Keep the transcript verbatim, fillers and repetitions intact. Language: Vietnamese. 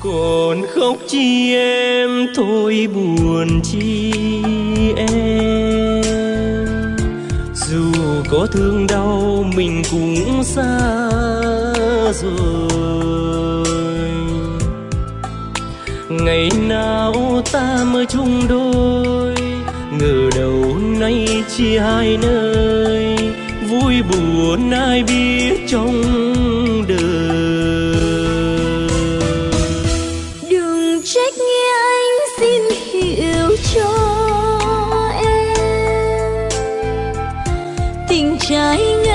Còn khóc chi em, thôi buồn chi em. Dù có thương đau mình cũng xa rồi. Ngày nào ta mới chung đôi, ngờ đâu nay chia hai nơi. Vui buồn ai biết trong đời. Đừng trách nghe anh xin hiểu cho em, tình trái ngang